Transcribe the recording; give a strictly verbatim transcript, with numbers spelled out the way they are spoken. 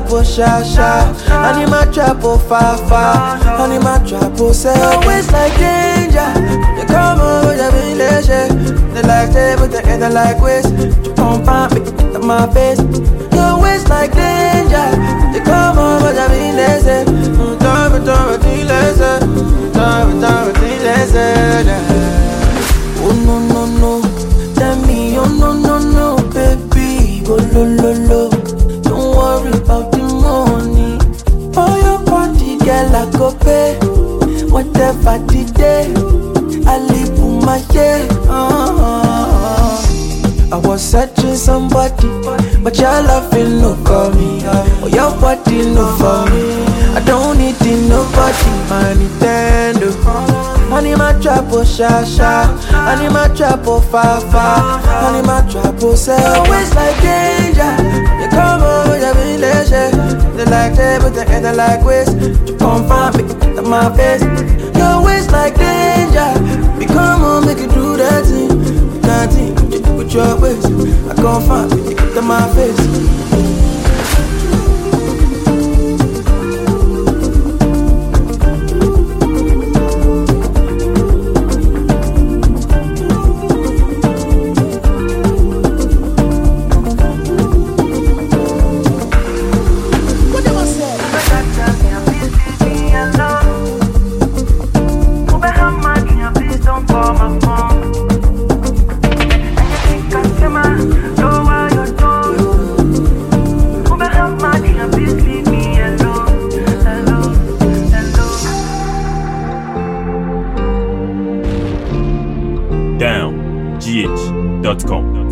oh sha sha. I need my trap oh fa fa. I need my trap oh say. Always like danger. You come over the village. They like table, they end like waste. You come find me in my face. You always like danger. You come over the village. Don't don't village. Don't don't village. Oh no no no. Tell me oh no no no baby. Oh lo lo lo. Don't worry about the money. For your body, girl, I go pay. Whatever the day, I live for my yeah. Uh-huh. I was searching somebody, but your love will no call me. Oh, your body no for me. I don't need it, nobody. My Nintendo. I need my trap oh sha sha. I need my trap oh fa fa. I need my trap oh say. Always like danger. You come over the village. They like table, they end like waste. You come find me in my face. You always like danger. We come on, make it do that thing. You can't think, you with your ways. I come find me in my face. down g h dot com